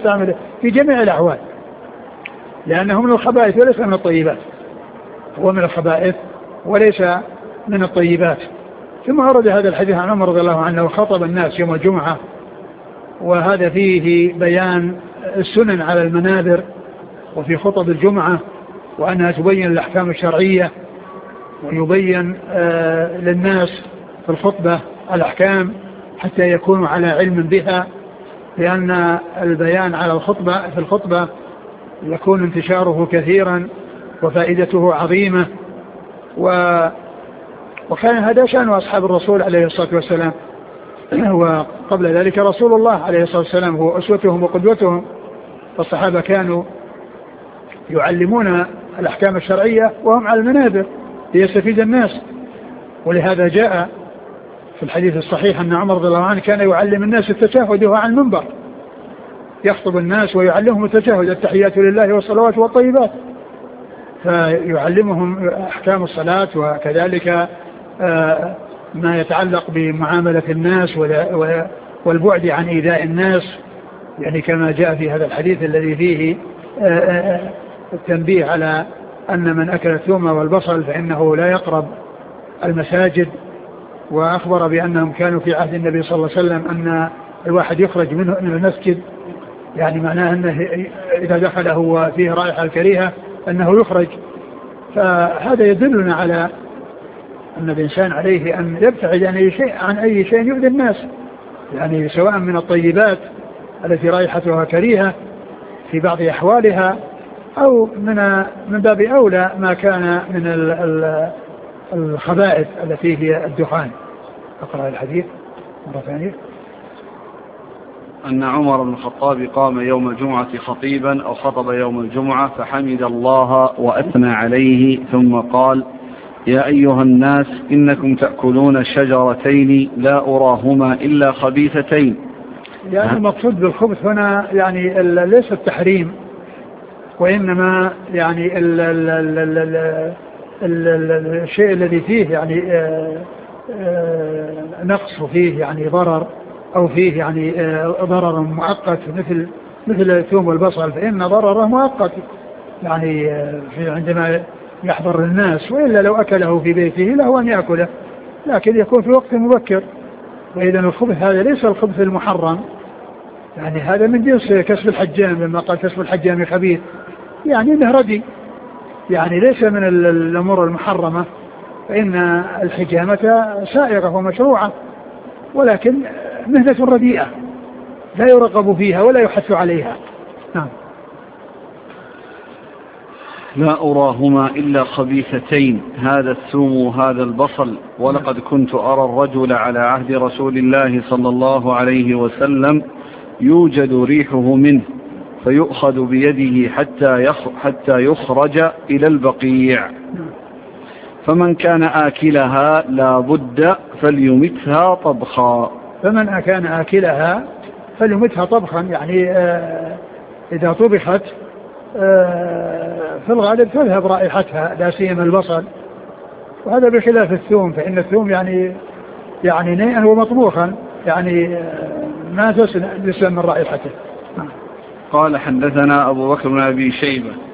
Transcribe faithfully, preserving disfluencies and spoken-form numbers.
يستعمله في جميع الأحوال، لأنه من الخبائث وليس من الطيبات، هو من الخبائث وليس من الطيبات. ثم ورد هذا الحديث عن عمر رضي الله عنه وخطب الناس يوم الجمعة، وهذا فيه بيان السنن على المنابر وفي خطب الجمعة، وأنها تبين الأحكام الشرعية ويبين آه للناس في الخطبة الأحكام حتى يكونوا على علم بها، لأن البيان على الخطبة في الخطبة يكون انتشاره كثيرا وفائدته عظيمة. و وكان هذا شأن أصحاب الرسول عليه الصلاة والسلام، وقبل ذلك رسول الله عليه الصلاة والسلام هو أسوتهم وقدوتهم، فالصحابة كانوا يعلمون الأحكام الشرعية وهم على المنابر ليستفيد الناس. ولهذا جاء في الحديث الصحيح أن عمر رضي الله عنه كان يعلم الناس التشهد وهو على المنبر، يخطب الناس ويعلمهم التشهد، التحيات لله والصلوات والطيبات، فيعلمهم أحكام الصلاة وكذلك ما يتعلق بمعاملة الناس والبعد عن إيذاء الناس، يعني كما جاء في هذا الحديث الذي فيه التنبيه على أن من أكل الثوم والبصل فإنه لا يقرب المساجد. وأخبر بأنهم كانوا في عهد النبي صلى الله عليه وسلم أن الواحد يخرج منه من المسجد، يعني معناه أنه إذا دخله وفيه رائحة كريهة أنه يخرج. فهذا يدلنا على أن الإنسان عليه أن يبتعد عن أي شيء عن أي شيء يؤذي الناس، يعني سواء من الطيبات التي رائحتها كريهة في بعض أحوالها، أو من من باب أولى ما كان من الخبائث التي هي الدخان. أقرأ الحديث مرة ثانية. أن عمر بن الخطاب قام يوم الجمعة خطيبا أو خطب يوم الجمعة فحمد الله وأثنى عليه ثم قال: يا أيها الناس إنكم تأكلون شجرتين لا أراهما إلا خبيثتين. يعني المقصود بالخبث هنا يعني ليس التحريم، وإنما يعني ال ال ال ال ال ال الشيء الذي فيه يعني نقص فيه يعني ضرر، أو فيه يعني ضرر مؤقت مثل مثل الثوم والبصل، فإن ضرره مؤقت يعني في عندما يحضر الناس، وإلا لو أكله في بيته له أن يأكله، لكن يكون في وقت مبكر. وإذا الخبث هذا ليس الخبث المحرم، يعني هذا من جنس كسب الحجام، لما قال كسب الحجام خبيث، يعني انه ردي، يعني ليس من الأمور المحرمة، فإن الحجامة سائغة ومشروعة، ولكن مهنة رديئة لا يرغب فيها ولا يحث عليها. نعم. لا أراهما إلا خبيثتين، هذا الثوم وهذا البصل، ولقد كنت أرى الرجل على عهد رسول الله صلى الله عليه وسلم يوجد ريحه منه فيؤخذ بيده حتى حتى يخرج إلى البقيع، فمن كان آكلها لا بد فليمتها طبخا. فمن كان آكلها فليمتها طبخا، يعني آه إذا طبخت آه في الغالب تذهب رائحتها، لا سيما البصل، وهذا بخلاف الثوم، فإن الثوم يعني يعني نيئا ومطبوخا، يعني آه ما تسلم من رائحته. قال: حدثنا أبو بكر بن أبي شيبة